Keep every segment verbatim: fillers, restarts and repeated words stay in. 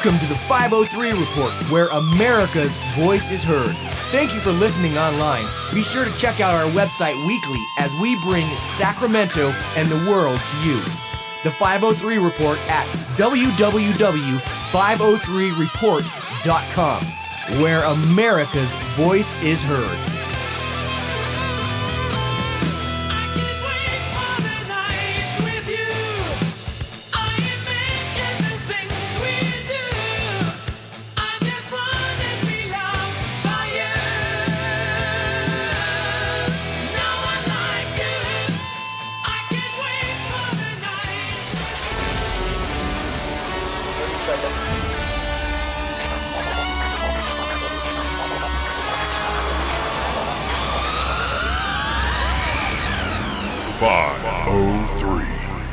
Welcome to the five oh three Report, where America's voice is heard. Thank you for listening online. Be sure to check out our website weekly as we bring Sacramento and the world to you. The five oh three Report at w w w dot five oh three report dot com, where America's voice is heard. five oh three.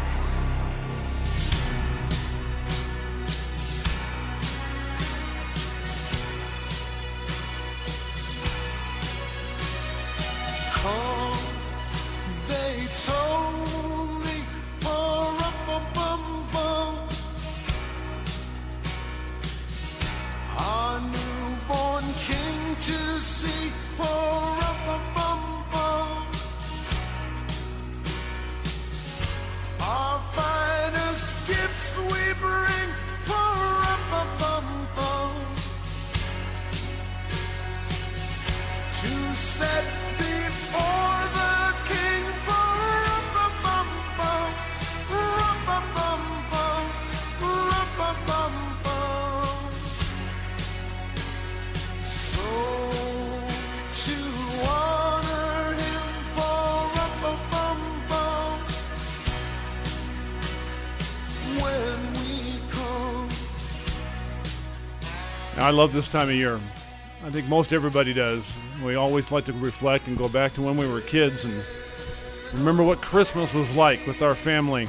I love this time of year. I think most everybody does. We always like to reflect and go back to when we were kids and remember what Christmas was like with our family.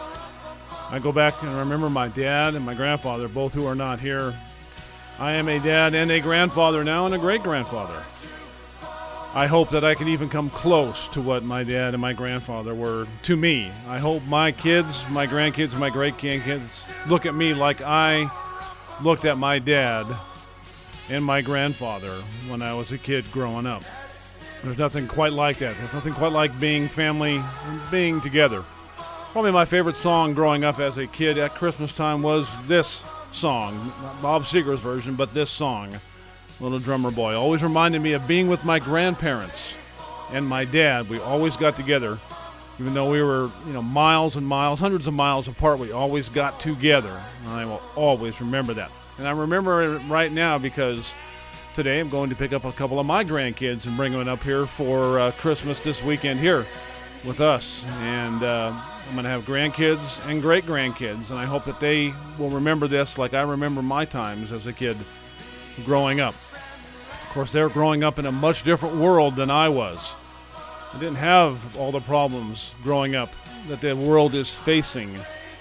I go back and remember my dad and my grandfather, both who are not here. I am a dad and a grandfather now and a great-grandfather. I hope that I can even come close to what my dad and my grandfather were to me. I hope my kids, my grandkids, and my great-grandkids look at me like I looked at my dad and my grandfather when I was a kid growing up. There's nothing quite like that. There's nothing quite like being family and being together. Probably my favorite song growing up as a kid at Christmas time was this song, not Bob Seger's version, but this song, Little Drummer Boy. Always reminded me of being with my grandparents and my dad. We always got together. Even though we were, you know, miles and miles, hundreds of miles apart, we always got together. I will always remember that. And I remember it right now because today I'm going to pick up a couple of my grandkids and bring them up here for uh, Christmas this weekend here with us. And uh, I'm going to have grandkids and great-grandkids, and I hope that they will remember this like I remember my times as a kid growing up. Of course, they're growing up in a much different world than I was. I didn't have all the problems growing up that the world is facing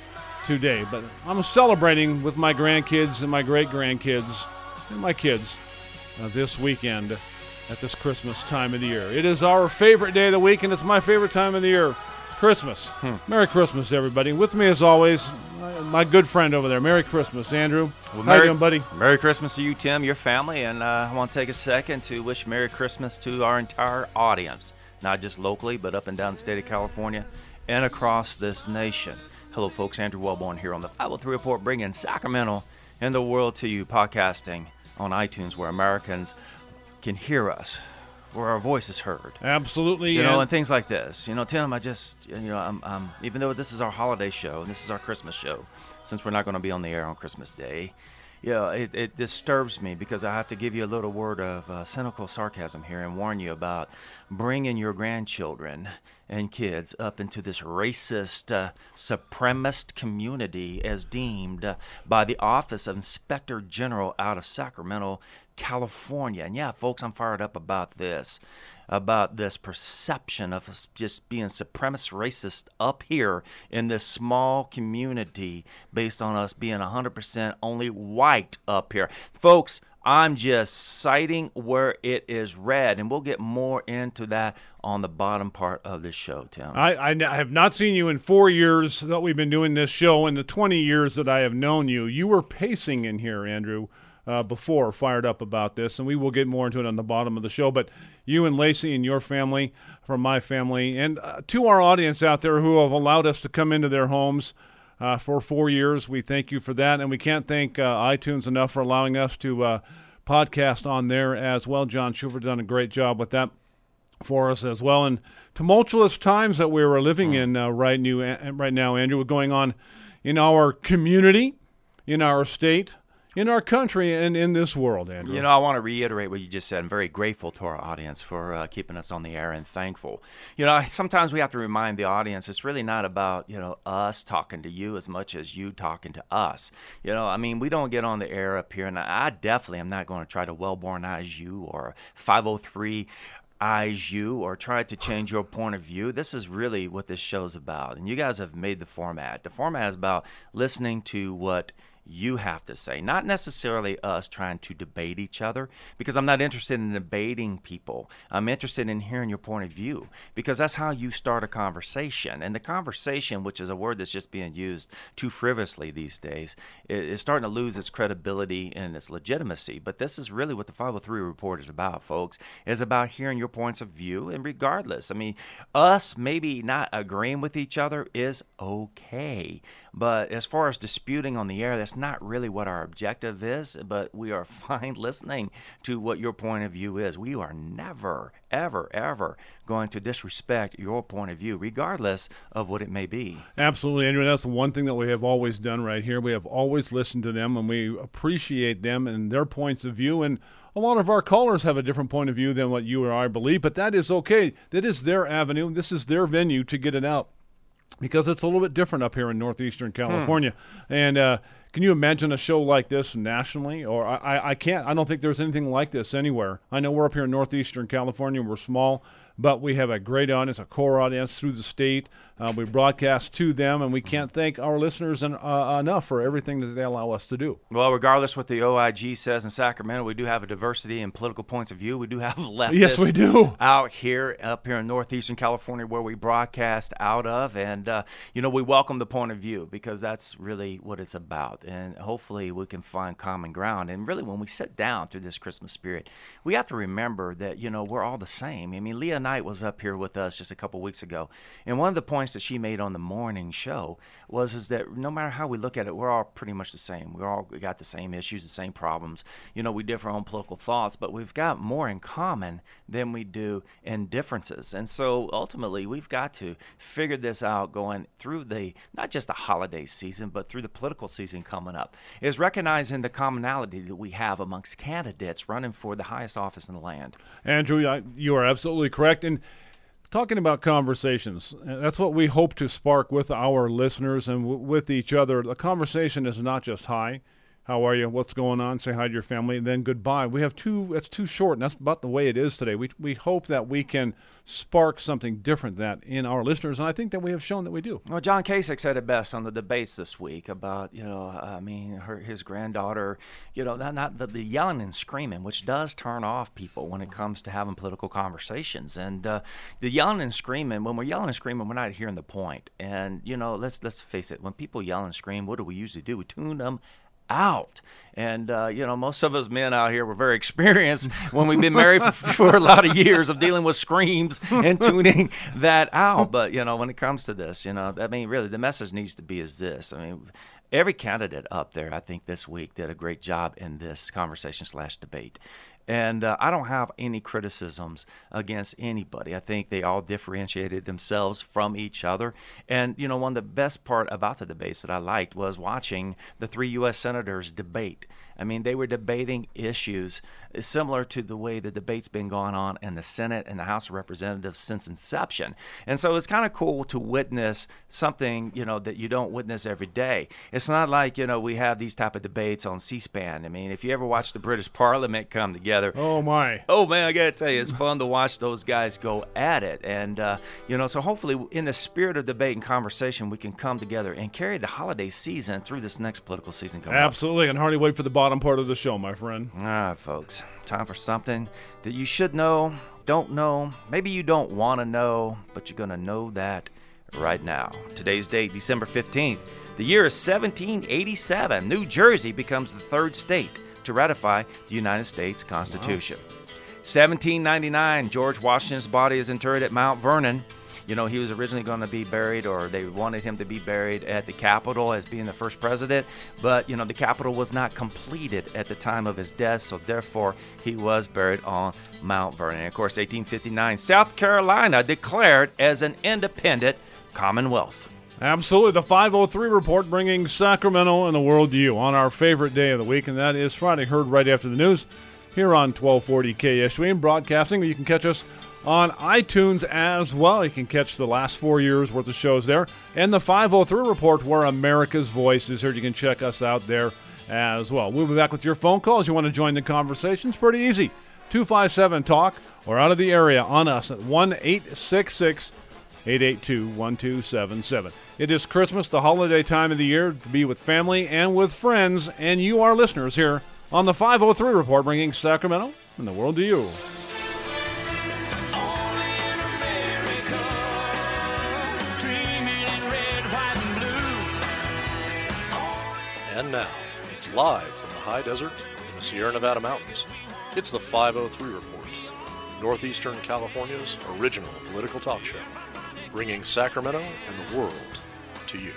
today. But I'm celebrating with my grandkids and my great-grandkids and my kids uh, this weekend at this Christmas time of the year. It is our favorite day of the week, and it's my favorite time of the year, Christmas. Hmm. Merry Christmas, everybody. With me, as always, my good friend over there. Merry Christmas, Andrew. Well, How Merry, you doing, buddy? Merry Christmas to you, Tim, your family, and uh, I want to take a second to wish Merry Christmas to our entire audience. Not just locally, but up and down the state of California and across this nation. Hello, folks. Andrew Wellborn here on the five oh three Report, bringing Sacramento and the world to you, podcasting on iTunes where Americans can hear us, where our voice is heard. Absolutely. You know, and things like this. You know, Tim, I just, you know, I'm, I'm, even though this is our holiday show, and this is our Christmas show, since we're not going to be on the air on Christmas Day, you know, it, it disturbs me because I have to give you a little word of uh, cynical sarcasm here and warn you about bringing your grandchildren and kids up into this racist, uh, supremacist community as deemed uh, by the Office of Inspector General out of Sacramento, California. And yeah, folks, I'm fired up about this, about this perception of us just being supremacist racist up here in this small community based on us being one hundred percent only white up here. Folks, I'm just citing where it is read, and we'll get more into that on the bottom part of this show, Tim. I, I, I have not seen you in four years that we've been doing this show. In the twenty years that I have known you, you were pacing in here, Andrew, uh, before, fired up about this, and we will get more into it on the bottom of the show. But you and Lacey and your family, from my family, and uh, to our audience out there who have allowed us to come into their homes Uh, for four years. We thank you for that, and we can't thank uh, iTunes enough for allowing us to uh, podcast on there as well. John Schufer done a great job with that for us as well. And tumultuous times that we were living in uh, right, new, uh, right now, Andrew, going on in our community, in our state, in our country, and in this world, Andrew. You know, I want to reiterate what you just said. I'm very grateful to our audience for uh, keeping us on the air, and thankful. You know, sometimes we have to remind the audience it's really not about, you know, us talking to you as much as you talking to us. You know, I mean, we don't get on the air up here, and I definitely am not going to try to Wellbornize you or five oh three eyes you or try to change your point of view. This is really what this show's about, and you guys have made the format. The format is about listening to what you have to say, not necessarily us trying to debate each other, because I'm not interested in debating people. I'm interested in hearing your point of view, because that's how you start a conversation. And the conversation, which is a word that's just being used too frivolously these days, is starting to lose its credibility and its legitimacy. But this is really what the five oh three Report is about, folks. It's about hearing your points of view, and regardless, I mean, us maybe not agreeing with each other is okay. But as far as disputing on the air, that's not really what our objective is, but we are fine listening to what your point of view is. We are never, ever, ever going to disrespect your point of view, regardless of what it may be. Absolutely, Andrew. That's the one thing that we have always done right here. We have always listened to them, and we appreciate them and their points of view. And a lot of our callers have a different point of view than what you or I believe, but that is okay. That is their avenue. This is their venue to get it out, because it's a little bit different up here in northeastern California. Hmm. And uh, can you imagine a show like this nationally? Or I, I can't. I don't think there's anything like this anywhere. I know we're up here in northeastern California. We're small, but we have a great audience, a core audience through the state. Uh, we broadcast to them, and we can't thank our listeners en- uh, enough for everything that they allow us to do. Well, regardless what the O I G says in Sacramento, we do have a diversity in political points of view. We do have leftists yes, we do. out here, up here in northeastern California, where we broadcast out of. And, uh, you know, we welcome the point of view, because that's really what it's about. And hopefully we can find common ground. And really, when we sit down through this Christmas spirit, we have to remember that, you know, we're all the same. I mean, Leah Knight was up here with us just a couple weeks ago, and one of the points that she made on the morning show was is that no matter how we look at it, we're all pretty much the same. We're all we got the same issues, the same problems. You know, we differ on political thoughts, but we've got more in common than we do in differences. And so ultimately, we've got to figure this out going through the not just the holiday season, but through the political season coming up, is recognizing the commonality that we have amongst candidates running for the highest office in the land. Andrew, I, you are absolutely correct. And talking about conversations, that's what we hope to spark with our listeners and w- with each other. The conversation is not just hi, how are you, what's going on, say hi to your family, and then goodbye. We have two, that's too short, and that's about the way it is today. We we hope that we can spark something different that in our listeners, and I think that we have shown that we do. Well, John Kasich said it best on the debates this week about, you know, I mean, her, his granddaughter, you know, not, not the, the yelling and screaming, which does turn off people when it comes to having political conversations. And uh, the yelling and screaming, when we're yelling and screaming, we're not hearing the point. And, you know, let's let's face it, when people yell and scream, what do we usually do? We tune them out. And, uh, you know, most of us men out here were very experienced when we've been married for, for a lot of years of dealing with screams and tuning that out. But, you know, when it comes to this, you know, I mean, really, the message needs to be is this. I mean, every candidate up there, I think, this week did a great job in this conversation slash debate. And uh, I don't have any criticisms against anybody. I think they all differentiated themselves from each other. And, you know, one of the best part about the debates that I liked was watching the three U S senators debate. I mean, they were debating issues similar to the way the debate's been going on in the Senate and the House of Representatives since inception. And so it's kind of cool to witness something, you know, that you don't witness every day. It's not like, you know, we have these type of debates on C-SPAN. I mean, if you ever watch the British Parliament come together. Oh, my. Oh, man, I got to tell you, it's fun to watch those guys go at it. And, uh, you know, so hopefully in the spirit of debate and conversation, we can come together and carry the holiday season through this next political season coming up. Absolutely. I can hardly wait for the bottom bottom part of the show, my friend. All right, folks. Time for something that you should know, don't know, maybe you don't want to know, but you're going to know that right now. Today's date, December fifteenth. The year is seventeen eighty-seven. New Jersey becomes the third state to ratify the United States Constitution. Wow. seventeen ninety-nine, George Washington's body is interred at Mount Vernon. You know, he was originally going to be buried, or they wanted him to be buried at the Capitol as being the first president. But, you know, the Capitol was not completed at the time of his death, so therefore he was buried on Mount Vernon. And of course, eighteen fifty-nine, South Carolina declared as an independent Commonwealth. Absolutely. The five oh three Report, bringing Sacramento and the world to you on our favorite day of the week, and that is Friday, heard right after the news here on twelve forty K S U M Broadcasting. You can catch us on iTunes as well. You can catch the last four years worth of shows there. And the five oh three Report, where America's voice is heard. You can check us out there as well. We'll be back with your phone calls. You want to join the conversation? It's pretty easy. two five seven talk or out of the area on us at one eight six six, eight eight two, one two seven seven. It is Christmas, the holiday time of the year, to be with family and with friends, and you are listeners here on the five oh three Report, bringing Sacramento and the world to you. And now, it's live from the high desert in the Sierra Nevada mountains. It's the five oh three Report, Northeastern California's original political talk show, bringing Sacramento and the world to you.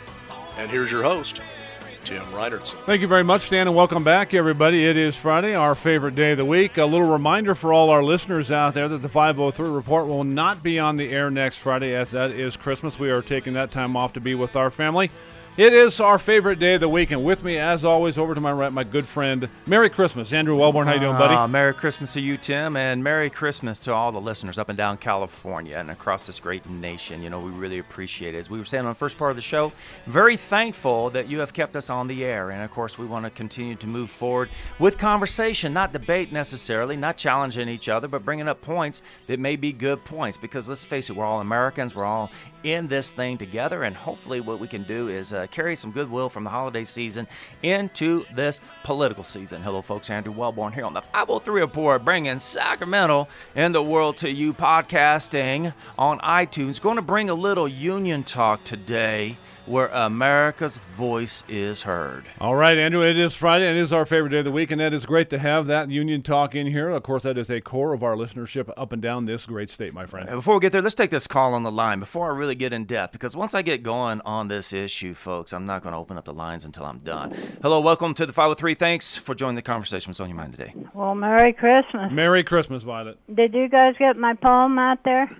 And here's your host, Tim Reinertsen. Thank you very much, Dan, and welcome back, everybody. It is Friday, our favorite day of the week. A little reminder for all our listeners out there that the five oh three Report will not be on the air next Friday, as that is Christmas. We are taking that time off to be with our family. It is our favorite day of the week, and with me, as always, over to my right, my good friend, Merry Christmas. Andrew Wellborn, how you doing, buddy? Uh, Merry Christmas to you, Tim, and Merry Christmas to all the listeners up and down California and across this great nation. You know, we really appreciate it. As we were saying on the first part of the show, very thankful that you have kept us on the air, and of course, we want to continue to move forward with conversation, not debate necessarily, not challenging each other, but bringing up points that may be good points, because let's face it, we're all Americans, we're all in this thing together, and hopefully what we can do is uh, carry some goodwill from the holiday season into this political season. Hello, folks. Andrew Wellborn here on the five oh three Report, bringing Sacramento and the world to you, podcasting on iTunes. Going to bring a little union talk today, where America's voice is heard. All right, Andrew, it is Friday, and it is our favorite day of the week, and that is great to have that union talk in here. Of course, that is a core of our listenership up and down this great state, my friend. Before we get there, let's take this call on the line before I really get in depth, because once I get going on this issue, folks, I'm not going to open up the lines until I'm done. Hello, welcome to the five oh three. Thanks for joining the conversation. What's on your mind today? Well, Merry Christmas. Merry Christmas, Violet. Did you guys get my poem out there?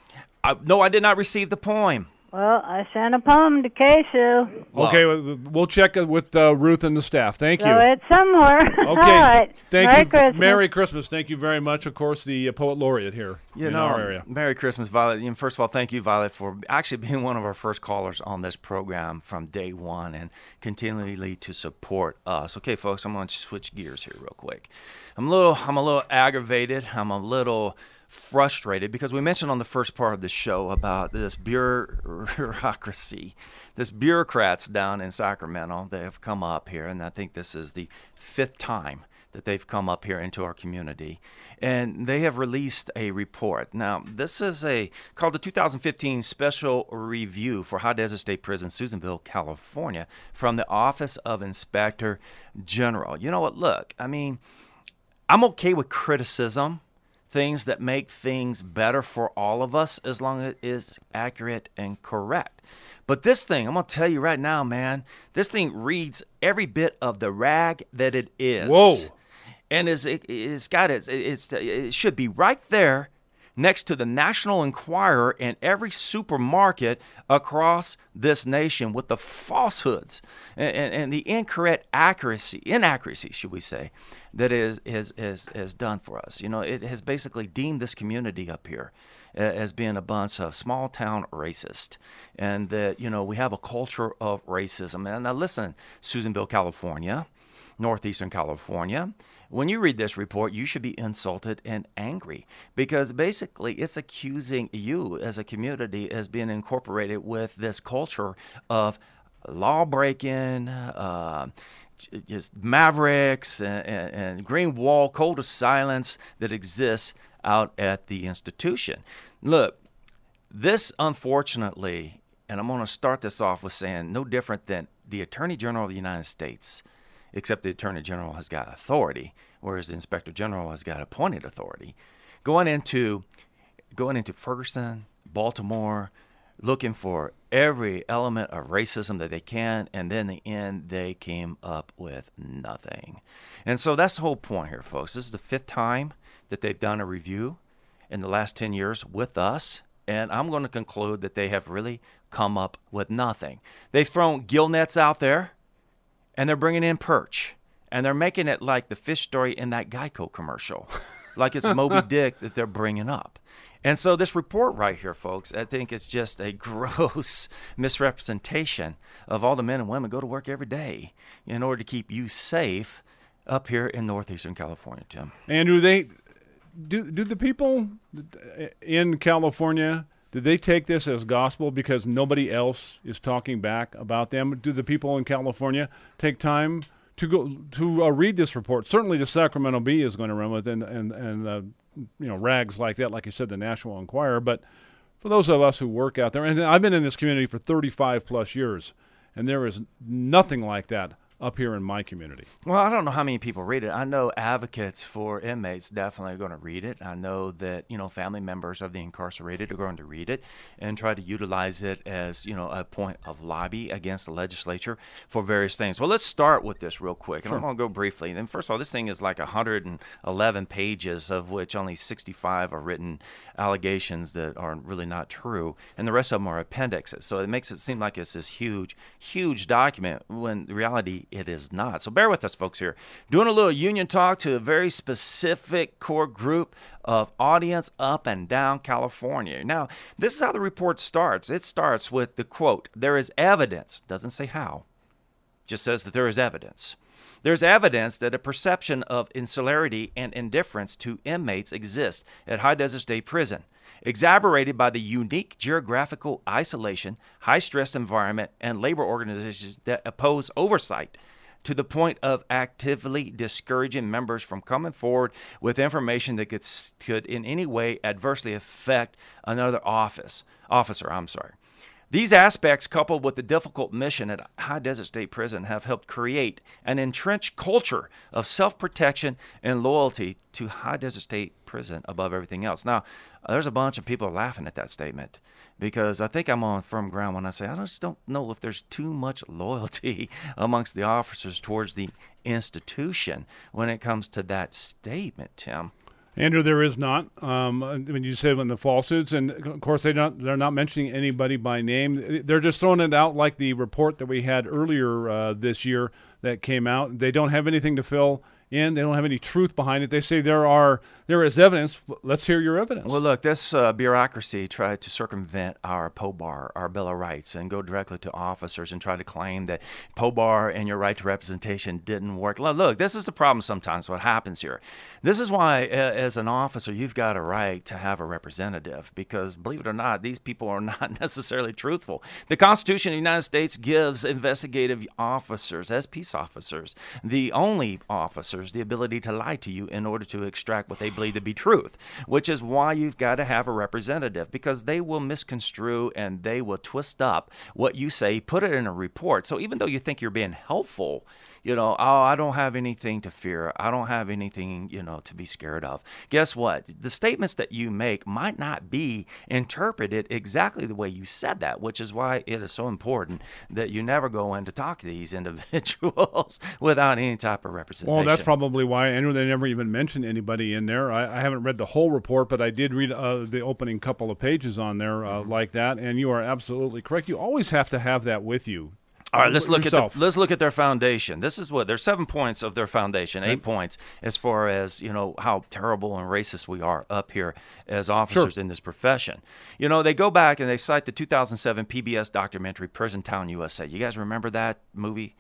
I, no, I did not receive the poem. Well, I sent a poem to Kesu. Well, okay, we'll check it with uh, Ruth and the staff. Thank you. So it's somewhere. Okay. All right. Thank Merry you. Christmas. Merry Christmas. Thank you very much. Of course, the uh, poet laureate here you in know, our area. Merry Christmas, Violet. And first of all, thank you, Violet, for actually being one of our first callers on this program from day one and continually to support us. Okay, folks, I'm going to switch gears here real quick. I'm a little, I'm a little aggravated. I'm a little frustrated because we mentioned on the first part of the show about this bureaucracy, this bureaucrats down in Sacramento. They have come up here, and I think this is the fifth time that they've come up here into our community, and they have released a report. Now, this is a called the two thousand fifteen Special Review for High Desert State Prison, Susanville, California, from the Office of Inspector General. You know what? Look, I mean, I'm okay with criticism, things that make things better for all of us, as long as it is accurate and correct. But this thing, I'm going to tell you right now, man, this thing reads every bit of the rag that it is. Whoa. And is it, it's got it, it's, it should be right there next to the National Enquirer in every supermarket across this nation, with the falsehoods and, and, and the incorrect accuracy, inaccuracy, should we say, that is, is, is, is done for us. You know, it has basically deemed this community up here as being a bunch of small town racist, and that, you know, we have a culture of racism. And now listen, Susanville, California, Northeastern California, when you read this report, you should be insulted and angry, because basically it's accusing you as a community as being incorporated with this culture of law breaking, uh, just mavericks and, and, and green wall, code of silence that exists out at the institution. Look, this unfortunately, and I'm going to start this off with saying no different than the Attorney General of the United States, except the Attorney General has got authority, whereas the Inspector General has got appointed authority. Going into going into Ferguson, Baltimore, looking for every element of racism that they can, and then in the end, they came up with nothing. And so that's the whole point here, folks. This is the fifth time that they've done a review in the last ten years with us, and I'm going to conclude that they have really come up with nothing. They've thrown gill nets out there, and they're bringing in perch, and they're making it like the fish story in that Geico commercial, like it's Moby Dick that they're bringing up. And so this report right here, folks, I think it's just a gross misrepresentation of all the men and women who go to work every day in order to keep you safe up here in northeastern California, Tim. Andrew, they do do the people in California, did they take this as gospel because nobody else is talking back about them? Do the people in California take time to go to uh, read this report? Certainly the Sacramento Bee is going to run with it, and and, and uh, you know, rags like that, like you said, the National Enquirer. But for those of us who work out there, and I've been in this community for thirty-five plus years, and there is nothing like that up here in my community. Well, I don't know how many people read it. I know advocates for inmates definitely are going to read it. I know that, you know, family members of the incarcerated are going to read it and try to utilize it as, you know, a point of lobby against the legislature for various things. Well, let's start with this real quick, and Sure. I'm going to go briefly. And first of all, this thing is like one hundred eleven pages, of which only sixty-five are written allegations that are really not true, and the rest of them are appendixes. So it makes it seem like it's this huge, huge document when in reality it is not. So bear with us, folks, here. Doing a little union talk to a very specific core group of audience up and down California. Now, this is how the report starts. It starts with the quote, "There is evidence," doesn't say how, just says that there is evidence. There's evidence that a perception of insularity and indifference to inmates exists at High Desert State Prison, exacerbated by the unique geographical isolation, high-stress environment, and labor organizations that oppose oversight to the point of actively discouraging members from coming forward with information that could, could in any way adversely affect another office officer. I'm sorry. These aspects, coupled with the difficult mission at High Desert State Prison, have helped create an entrenched culture of self-protection and loyalty to High Desert State Prison above everything else. Now, there's a bunch of people laughing at that statement because I think I'm on firm ground when I say I just don't know if there's too much loyalty amongst the officers towards the institution when it comes to that statement, Tim. Andrew, there is not. Um, when you said when the falsehoods, and of course they don't, they're not mentioning anybody by name. They're just throwing it out like the report that we had earlier uh, this year that came out. They don't have anything to fill in. They don't have any truth behind it. They say there are there is evidence. Let's hear your evidence. Well, look, this uh, bureaucracy tried to circumvent our P O B A R, our Bill of Rights, and go directly to officers and try to claim that P O B A R and your right to representation didn't work. Look, this is the problem sometimes, what happens here. This is why, uh, as an officer, you've got a right to have a representative because, believe it or not, these people are not necessarily truthful. The Constitution of the United States gives investigative officers, as peace officers, the only officers, the ability to lie to you in order to extract what they believe to be truth, which is why you've got to have a representative because they will misconstrue and they will twist up what you say, put it in a report. So even though you think you're being helpful, you know, oh, I don't have anything to fear. I don't have anything, you know, to be scared of. Guess what? The statements that you make might not be interpreted exactly the way you said that, which is why it is so important that you never go in to talk to these individuals without any type of representation. Well, that's probably why, Andrew, they never even mentioned anybody in there. I, I haven't read the whole report, but I did read uh, the opening couple of pages on there uh, mm-hmm. like that, and you are absolutely correct. You always have to have that with you. All right, let's look Yourself. at the, let's look at their foundation. This is what there's seven points of their foundation, eight right. points as far as you know how terrible and racist we are up here as officers sure. in this profession. You know, they go back and they cite the two thousand seven P B S documentary "Prison Town, U S A." You guys remember that movie?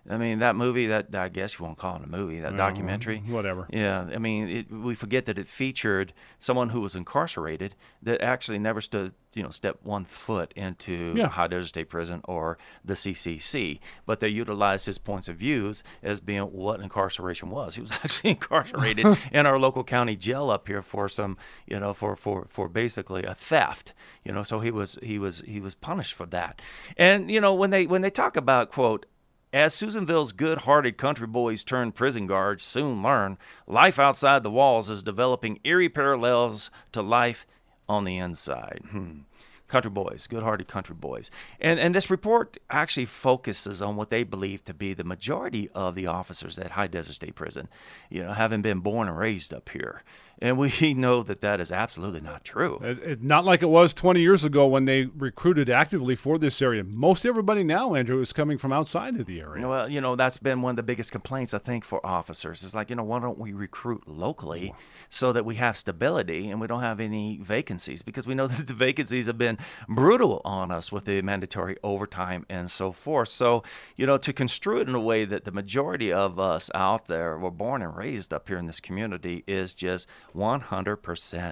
I mean, that movie, that I guess you won't call it a movie, that Well, documentary. whatever. Yeah, I mean, it, we forget that it featured someone who was incarcerated that actually never stood, you know, stepped one foot into Yeah. High Desert State Prison or the C C C. But they utilized his points of views as being what incarceration was. He was actually incarcerated in our local county jail up here for some, you know, for, for, for basically a theft. You know, so he was he was he was punished for that. And you know, when they when they talk about, quote, as Susanville's good-hearted country boys turned prison guards soon learn, life outside the walls is developing eerie parallels to life on the inside. Hmm. Country boys, good-hearted country boys. And and this report actually focuses on what they believe to be the majority of the officers at High Desert State Prison, you know, having been born and raised up here. And we know that that is absolutely not true. It, it, not like it was twenty years ago when they recruited actively for this area. Most everybody now, Andrew, is coming from outside of the area. Well, you know, that's been one of the biggest complaints, I think, for officers. It's like, you know, why don't we recruit locally so that we have stability and we don't have any vacancies? Because we know that the vacancies have been brutal on us with the mandatory overtime and so forth. So, you know, to construe it in a way that the majority of us out there were born and raised up here in this community is just one hundred percent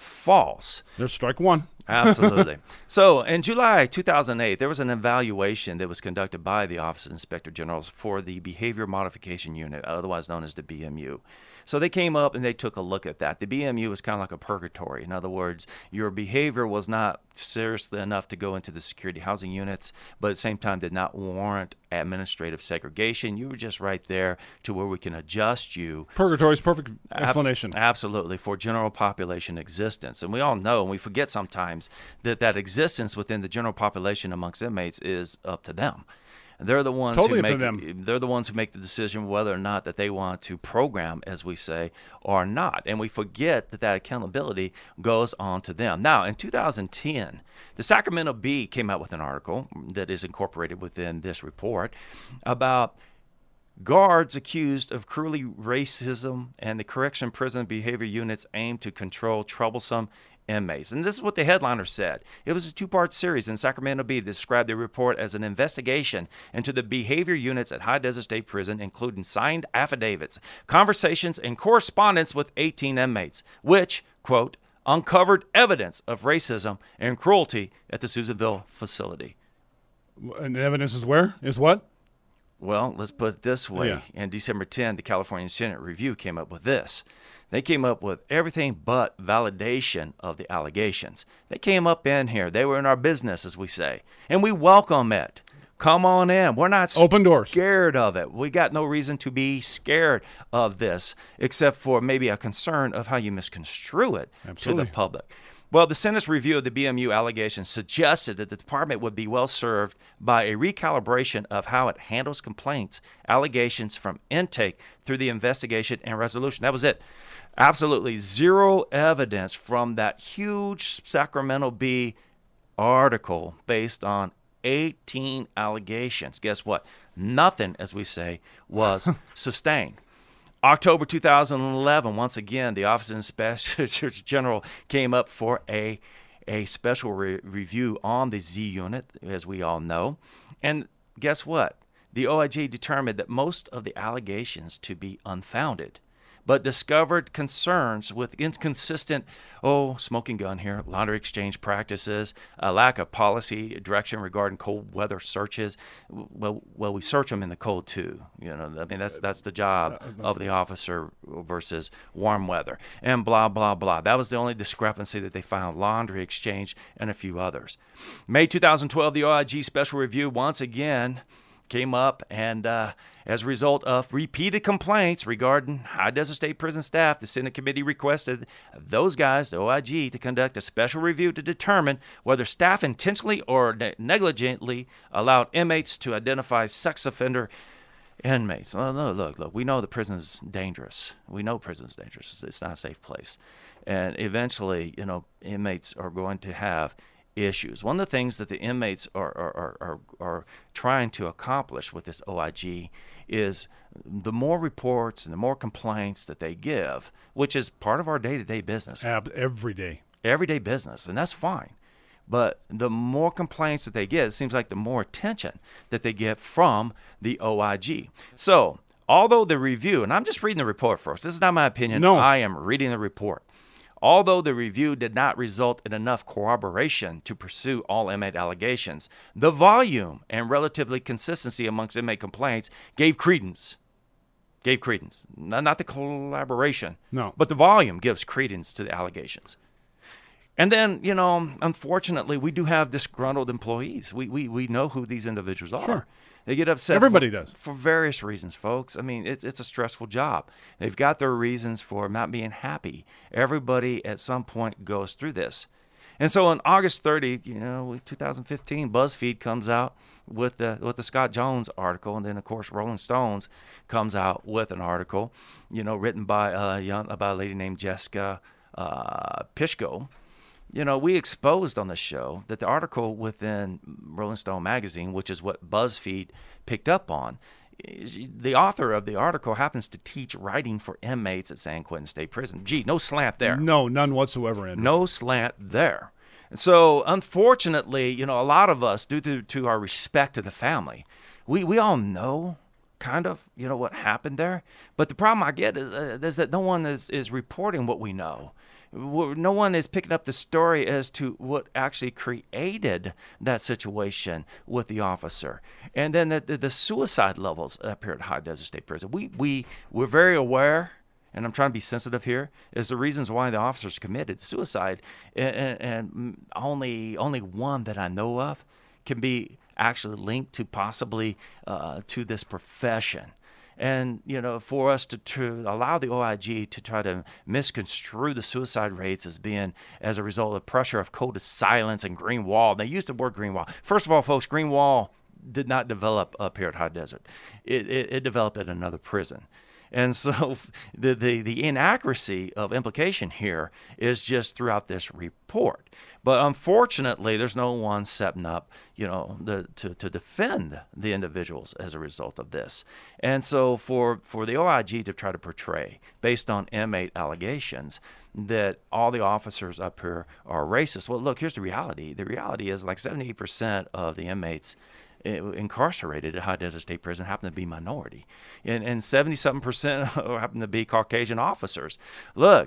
false. There's strike one. Absolutely. So in July two thousand eight, there was an evaluation that was conducted by the Office of Inspector Generals for the Behavior Modification Unit, otherwise known as the B M U. So they came up and they took a look at that. The B M U was kind of like a purgatory. In other words, your behavior was not seriously enough to go into the security housing units, but at the same time did not warrant administrative segregation. You were just right there to where we can adjust you. Purgatory's perfect explanation. Ab- absolutely, for general population existence. And we all know, and we forget sometimes, that that existence within the general population amongst inmates is up to them. They're the ones Totally who up to make them. they're the ones who make the decision whether or not that they want to program, as we say, or not. And we forget that that accountability goes on to them. Now, in two thousand ten, the Sacramento Bee came out with an article that is incorporated within this report about guards accused of cruelly racism and the correction prison behavior units aim to control troublesome inmates. And this is what the headliner said. It was a two-part series in Sacramento Bee that described the report as an investigation into the behavior units at High Desert State Prison, including signed affidavits, conversations, and correspondence with eighteen inmates, which, quote, uncovered evidence of racism and cruelty at the Susanville facility. And the evidence is where? Is what? Well, let's put it this way. Yeah. In December tenth, the California Senate Review came up with this. They came up with everything but validation of the allegations. They came up in here. They were in our business, as we say. And we welcome it. Come on in. We're not Open doors. scared of it. We got no reason to be scared of this, except for maybe a concern of how you misconstrue it Absolutely. to the public. Well, the Senate's review of the B M U allegations suggested that the department would be well served by a recalibration of how it handles complaints, allegations from intake through the investigation and resolution. That was it. Absolutely zero evidence from that huge Sacramento Bee article based on eighteen allegations. Guess what? Nothing, as we say, was sustained. October two thousand eleven, once again, the Office of Inspector General came up for a, a special re- review on the Z unit, as we all know. And guess what? The O I G determined that most of the allegations to be unfounded, but discovered concerns with inconsistent, oh, smoking gun here, laundry exchange practices, a lack of policy direction regarding cold weather searches. Well, well, we search them in the cold too. You know, I mean, that's that's the job of the officer versus warm weather, and blah blah blah. That was the only discrepancy that they found: laundry exchange and a few others. May two thousand twelve, the O I G special review once again came up, and uh, as a result of repeated complaints regarding High Desert State Prison staff, the Senate committee requested those guys, the O I G, to conduct a special review to determine whether staff intentionally or ne- negligently allowed inmates to identify sex offender inmates. Look, look, look, look, we know the prison is dangerous. We know prison is dangerous. It's not a safe place. And eventually, you know, inmates are going to have issues. One of the things that the inmates are, are, are, are trying to accomplish with this O I G is the more reports and the more complaints that they give, which is part of our day-to-day business. Ab- every day. Everyday business, and that's fine. But the more complaints that they get, it seems like the more attention that they get from the O I G. So, although the review, and I'm just reading the report first. This is not my opinion. No. I am reading the report. Although the review did not result in enough corroboration to pursue all inmate allegations, the volume and relatively consistency amongst inmate complaints gave credence. Gave credence. Not, not the collaboration, No. but the volume gives credence to the allegations. And then, you know, unfortunately, we do have disgruntled employees. We we, we know who these individuals are. Sure. They get upset. Everybody for, does. For various reasons, folks. I mean, it's, it's a stressful job. They've got their reasons for not being happy. Everybody at some point goes through this. And so on August thirtieth, you know, two thousand fifteen, BuzzFeed comes out with the with the Scott Jones article, and then of course Rolling Stones comes out with an article, you know, written by a young by a lady named Jessica uh, Pishko. You know, we exposed on the show that the article within Rolling Stone magazine, which is what BuzzFeed picked up on, the author of the article happens to teach writing for inmates at San Quentin State Prison. Gee, no slant there. No, none whatsoever, Andrew. No slant there. And so, unfortunately, you know, a lot of us, due to, to our respect to the family, we, we all know kind of, you know, what happened there. But the problem I get is, uh, is that no one is, is reporting what we know. No one is picking up the story as to what actually created that situation with the officer. And then the, the, the suicide levels up here at High Desert State Prison. We, we, we're very aware, and I'm trying to be sensitive here, is the reasons why the officers committed suicide. And, and, and only, only one that I know of can be actually linked to possibly uh, to this profession. And, you know, for us to, to allow the O I G to try to misconstrue the suicide rates as being as a result of pressure of code of silence and green wall. They used the word green wall. First of all, folks, green wall did not develop up here at High Desert. It, it, it developed at another prison. And so the, the, the inaccuracy of implication here is just throughout this report. But unfortunately, there's no one stepping up, you know, the, to, to defend the individuals as a result of this. And so for, for the O I G to try to portray, based on inmate allegations, that all the officers up here are racist. Well, look, here's the reality. The reality is like seventy-eight percent of the inmates incarcerated at High Desert State Prison happen to be minority, and and seventy-seven percent happen to be Caucasian officers. Look,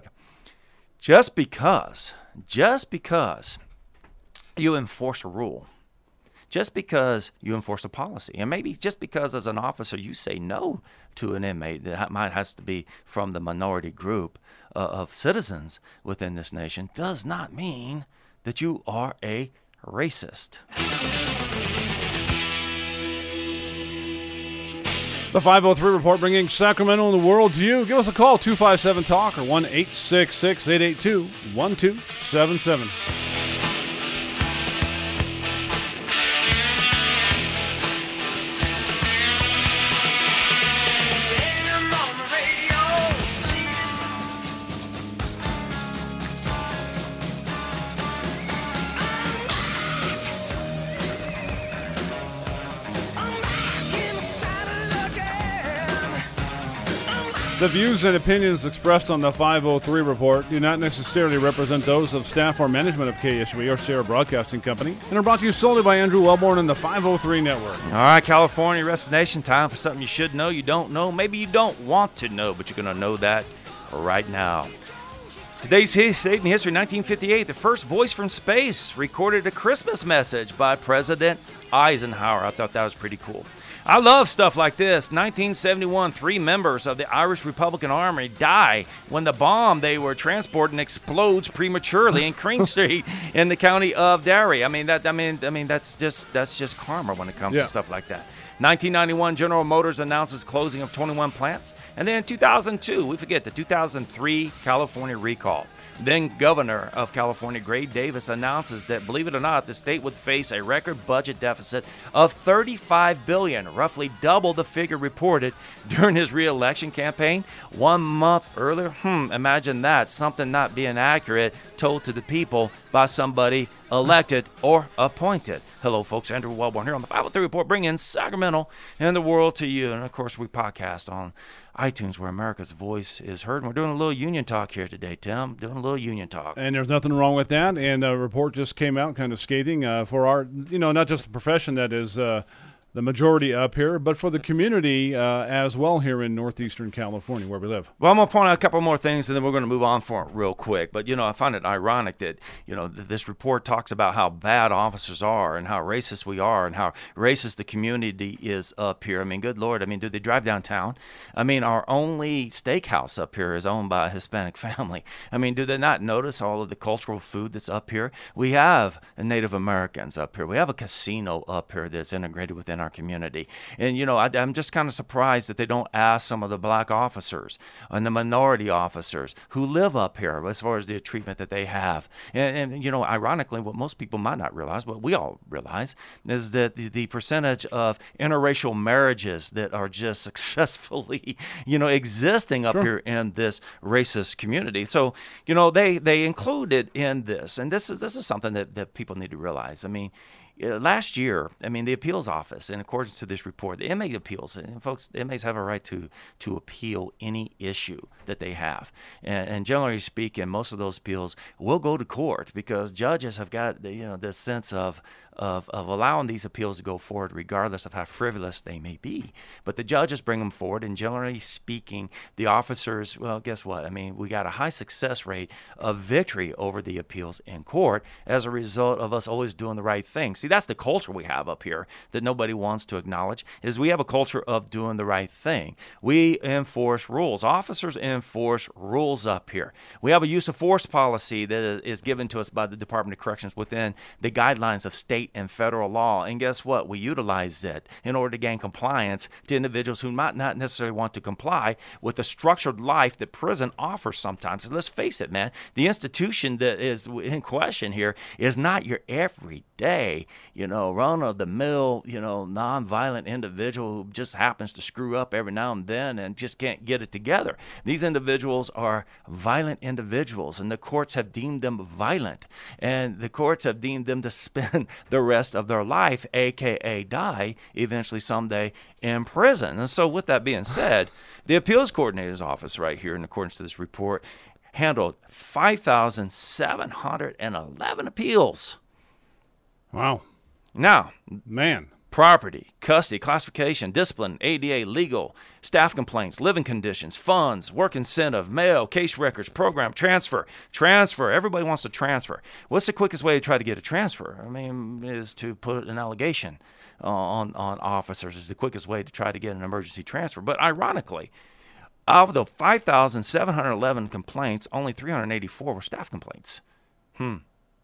just because, just because you enforce a rule, just because you enforce a policy, and maybe just because as an officer you say no to an inmate that might has to be from the minority group uh, of citizens within this nation, does not mean that you are a racist. The five oh three Report, bringing Sacramento and the world to you. Give us a call, two five seven talk, or one eight six six, eight eight two, one two seven seven. The views and opinions expressed on the five oh three Report do not necessarily represent those of staff or management of K S U E or Sierra Broadcasting Company, and are brought to you solely by Andrew Wellborn and the five oh three Network. All right, California Rest of the Nation, time for something you should know, you don't know, maybe you don't want to know, but you're going to know that right now. Today's date in history, nineteen fifty-eight, the first voice from space recorded a Christmas message by President Eisenhower. I thought that was pretty cool. I love stuff like this. nineteen seventy-one, three members of the Irish Republican Army die when the bomb they were transporting explodes prematurely in Crane Street in the county of Derry. I mean that. I mean, I mean that's just that's just karma when it comes yeah. to stuff like that. nineteen ninety-one, General Motors announces closing of twenty-one plants, and then in two thousand two, we forget the two thousand three California recall. Then Governor of California, Gray Davis, announces that, believe it or not, the state would face a record budget deficit of thirty-five billion dollars, roughly double the figure reported during his re-election campaign one month earlier. Hmm, imagine that, something not being accurate told to the people by somebody elected, or appointed. Hello, folks. Andrew Wellborn here on the five oh three Report, bringing Sacramento and the world to you. And, of course, we podcast on iTunes, where America's voice is heard. And we're doing a little union talk here today, Tim. Doing a little union talk. And there's nothing wrong with that. And a report just came out kind of scathing uh, for our, you know, not just the profession that is uh, the majority up here, but for the community uh, as well here in northeastern California where we live. Well, I'm going to point out a couple more things, and then we're going to move on for it real quick. But, you know, I find it ironic that, you know, th- this report talks about how bad officers are and how racist we are and how racist the community is up here. I mean, good Lord. I mean, do they drive downtown? I mean, our only steakhouse up here is owned by a Hispanic family. I mean, do they not notice all of the cultural food that's up here? We have Native Americans up here. We have a casino up here that's integrated within our community. And, you know, I, I'm just kind of surprised that they don't ask some of the black officers and the minority officers who live up here as far as the treatment that they have. And, and you know, ironically, what most people might not realize, but we all realize, is that the, the percentage of interracial marriages that are just successfully, you know, existing up Sure. here in this racist community. So, you know, they, they included in this, and this is, this is something that, that people need to realize. I mean, Uh, last year, I mean, the appeals office, in accordance to this report, the inmate appeals, and folks, the inmates have a right to to appeal any issue that they have. And, and generally speaking, most of those appeals will go to court because judges have got, you know, this sense of Of, of allowing these appeals to go forward regardless of how frivolous they may be. But the judges bring them forward, and generally speaking, the officers, well, guess what? I mean, we got a high success rate of victory over the appeals in court as a result of us always doing the right thing. See, that's the culture we have up here that nobody wants to acknowledge, is we have a culture of doing the right thing. We enforce rules. Officers enforce rules up here. We have a use of force policy that is given to us by the Department of Corrections within the guidelines of state and federal law. And guess what? We utilize it in order to gain compliance to individuals who might not necessarily want to comply with the structured life that prison offers sometimes. And let's face it, man, the institution that is in question here is not your everyday, you know, run-of-the-mill, you know, non-violent individual who just happens to screw up every now and then and just can't get it together. These individuals are violent individuals, and the courts have deemed them violent, and the courts have deemed them to spend the rest of their life, aka die eventually someday in prison. And so with that being said, the appeals coordinator's office right here, in accordance to this report, handled five thousand seven hundred eleven appeals. Wow. Now, Man. property, custody, classification, discipline, A D A, legal, staff complaints, living conditions, funds, work incentive, mail, case records, program, transfer, transfer. Everybody wants to transfer. What's the quickest way to try to get a transfer? I mean, is to put an allegation on, on officers is the quickest way to try to get an emergency transfer. But ironically, of the five thousand seven hundred eleven complaints, only three hundred eighty-four were staff complaints. Hmm.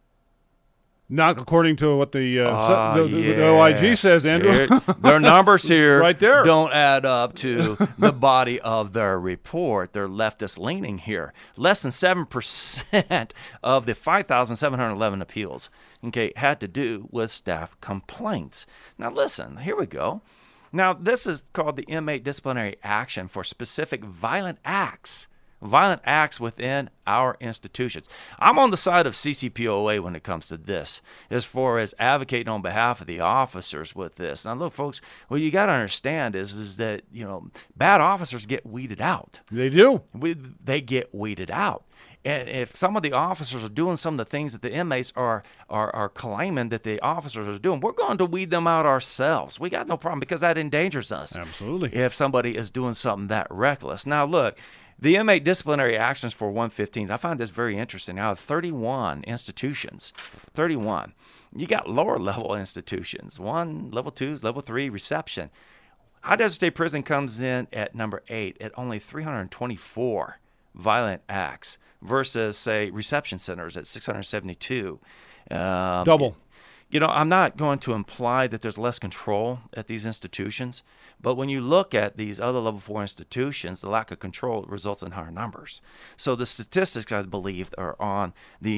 Not according to what the, uh, Uh, the, the, yeah. the O I G says, Andrew. Here- their numbers here Right there. don't add up to the body of their report. They're leftist leaning here. Less than seven percent of the five thousand seven hundred eleven appeals, okay, had to do with staff complaints. Now listen, here we go. Now this is called the inmate disciplinary action for specific violent acts. Violent acts within our institutions. I'm on the side of C C P O A when it comes to this, as far as advocating on behalf of the officers with this. Now, look, folks, what you got to understand is, is that, you know, bad officers get weeded out. They do. We, they get weeded out. And if some of the officers are doing some of the things that the inmates are, are are claiming that the officers are doing, we're going to weed them out ourselves. We got no problem, because that endangers us. Absolutely. If somebody is doing something that reckless. Now, look, the inmate disciplinary actions for one fifteen, I find this very interesting. Out of thirty-one institutions, thirty-one, you got lower level institutions, one, level twos, level three, reception. High Desert State Prison comes in at number eight at only three hundred twenty-four violent acts versus, say, reception centers at six hundred seventy-two. Um, Double. You know, I'm not going to imply that there's less control at these institutions, but when you look at these other level four institutions, the lack of control results in higher numbers. So the statistics, I believe, are on the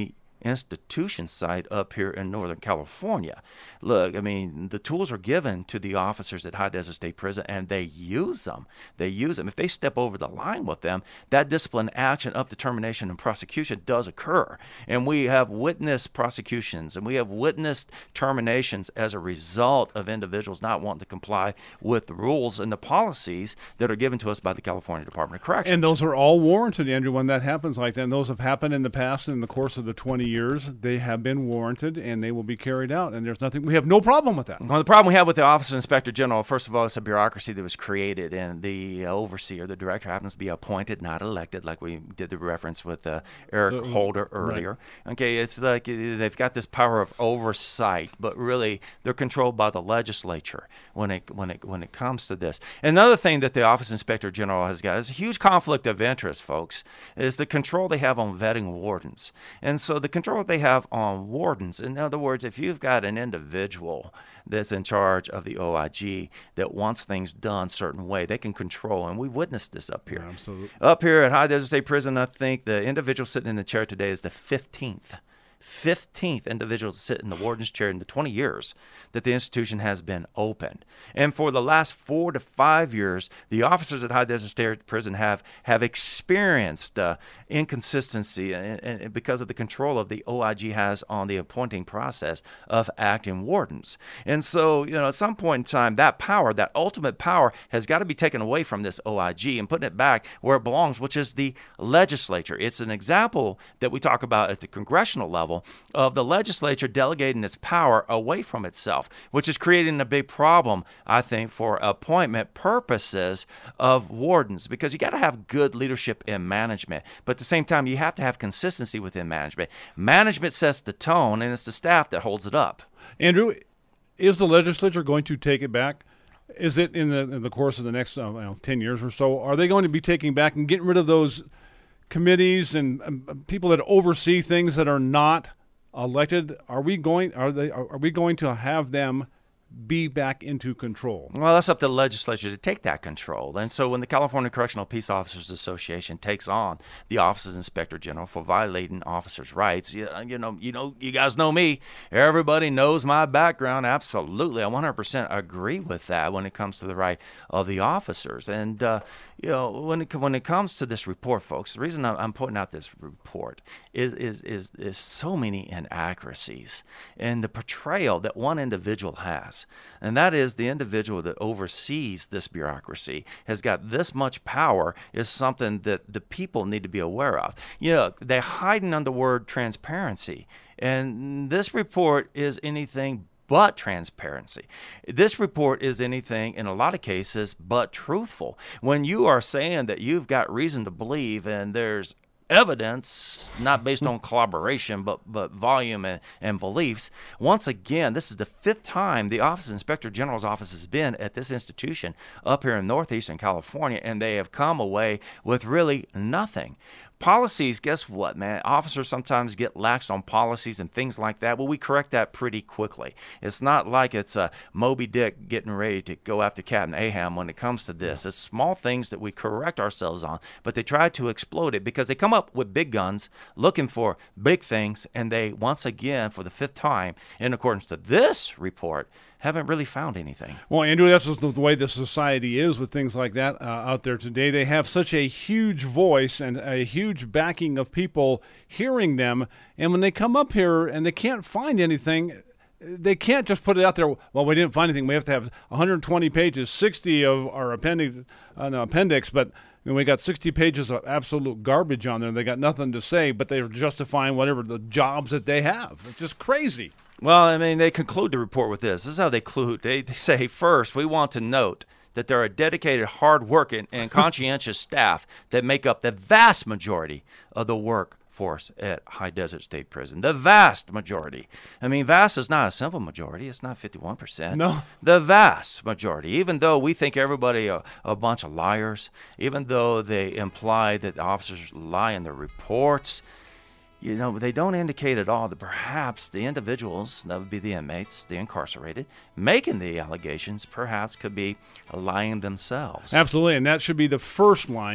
institution site up here in Northern California. Look, I mean, the tools are given to the officers at High Desert State Prison, and they use them. They use them. If they step over the line with them, that discipline action up to termination and prosecution does occur. And we have witnessed prosecutions, and we have witnessed terminations as a result of individuals not wanting to comply with the rules and the policies that are given to us by the California Department of Corrections. And those are all warranted, Andrew, when that happens like that. And those have happened in the past, in the course of the twenty years. They have been warranted, and they will be carried out. And there's nothing, we have no problem with that. Well, the problem we have with the Office of Inspector General, first of all, it's a bureaucracy that was created, and the uh, overseer, the director, happens to be appointed, not elected, like we did the reference with uh, Eric Uh, Holder earlier. Right. Okay, it's like uh, they've got this power of oversight, but really they're controlled by the legislature when it when it when it comes to this. Another thing that the Office of Inspector General has got is a huge conflict of interest, folks, is the control they have on vetting wardens. And so the control they have on wardens, in other words, if you've got an individual that's in charge of the O I G that wants things done a certain way, they can control. And we've witnessed this up here. Yeah, absolutely. Up here at High Desert State Prison, I think the individual sitting in the chair today is the fifteenth. fifteenth individual to sit in the warden's chair in the twenty years that the institution has been open. And for the last four to five years, the officers at High Desert State Prison have, have experienced uh, inconsistency and, and because of the control of the O I G has on the appointing process of acting wardens. And so, you know, at some point in time, that power, that ultimate power, has got to be taken away from this O I G and putting it back where it belongs, which is the legislature. It's an example that we talk about at the congressional level of the legislature delegating its power away from itself, which is creating a big problem, I think, for appointment purposes of wardens, because you got to have good leadership in management, but at the same time, you have to have consistency within management. Management sets the tone, and it's the staff that holds it up. Andrew, is the legislature going to take it back? Is it in the in the course of the next uh, well, ten years or so? Are they going to be taking back and getting rid of those committees and um, people that oversee things that are not elected? Are we going? Are they? Are, are we going to have them be back into control? Well, that's up to the legislature to take that control. And so when the California Correctional Peace Officers Association takes on the Office of Inspector General for violating officers' rights, you, you know, you know, you guys know me. Everybody knows my background. Absolutely, I one hundred percent agree with that when it comes to the right of the officers. And uh, you know, when it when it comes to this report, folks, the reason I'm putting out this report is is is is so many inaccuracies in the portrayal that one individual has. And that is the individual that oversees this bureaucracy has got this much power is something that the people need to be aware of. You know, they're hiding under the word transparency. And this report is anything but transparency. This report is anything, in a lot of cases, but truthful. When you are saying that you've got reason to believe and there's evidence, not based on collaboration, but but volume and, and beliefs. Once again, this is the fifth time the Office of Inspector General's office has been at this institution up here in northeastern California, and they have come away with really nothing. Policies, guess what, man? Officers sometimes get laxed on policies and things like that. Well, we correct that pretty quickly. It's not like it's a Moby Dick getting ready to go after Captain Ahab when it comes to this. It's small things that we correct ourselves on, but they try to explode it because they come up with big guns looking for big things, and they, once again, for the fifth time, in accordance to this report, haven't really found anything. Well, Andrew, that's just the way the society is with things like that uh, out there today. They have such a huge voice and a huge backing of people hearing them, and when they come up here and they can't find anything, they can't just put it out there, well, we didn't find anything. We have to have one hundred twenty pages, sixty of our appendix, uh, no, appendix but you know, we got sixty pages of absolute garbage on there. They got nothing to say, but they're justifying whatever the jobs that they have. It's just crazy. Well, I mean, they conclude the report with this. This is how they conclude. They, they say, first, we want to note that there are dedicated, hard-working, and conscientious staff that make up the vast majority of the workforce at High Desert State Prison. The vast majority. I mean, vast is not a simple majority. It's not fifty-one percent. No. The vast majority. Even though we think everybody are a bunch of liars, even though they imply that the officers lie in their reports, you know, they don't indicate at all that perhaps the individuals, that would be the inmates, the incarcerated, making the allegations perhaps could be lying themselves. Absolutely, and that should be the first line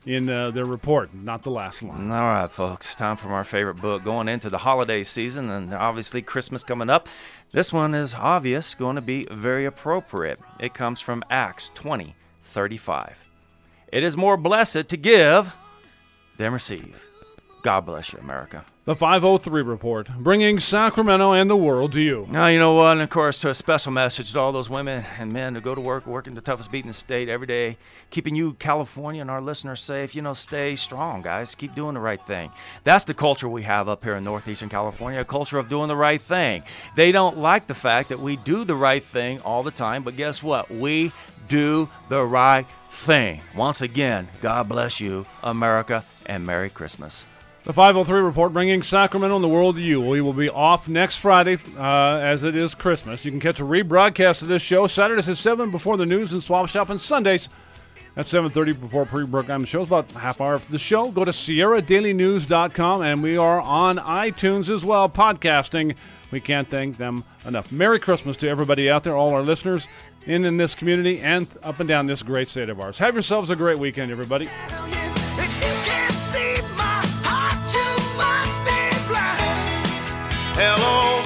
in uh, their report, not the last line. All right, folks, time for our favorite book. Going into the holiday season and obviously Christmas coming up, this one is obvious, going to be very appropriate. It comes from Acts twenty thirty-five. It is more blessed to give than receive. God bless you, America. The five oh three Report, bringing Sacramento and the world to you. Now, you know what, and of course, to a special message to all those women and men who go to work, working the toughest beat in the state every day, keeping you, California, and our listeners safe. You know, stay strong, guys. Keep doing the right thing. That's the culture we have up here in Northeastern California, a culture of doing the right thing. They don't like the fact that we do the right thing all the time, but guess what? We do the right thing. Once again, God bless you, America, and Merry Christmas. The five oh three Report, bringing Sacramento and the world to you. We will be off next Friday, uh, as it is Christmas. You can catch a rebroadcast of this show Saturdays at seven before the news and swap shop, and Sundays at seven thirty before pre-program shows. About a half hour after the show. Go to Sierra Daily News dot com, and we are on iTunes as well, podcasting. We can't thank them enough. Merry Christmas to everybody out there, all our listeners in, in this community and up and down this great state of ours. Have yourselves a great weekend, everybody. Hello,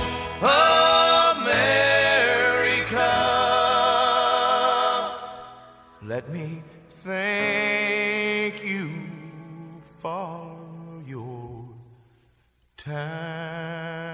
America. Let me thank you for your time.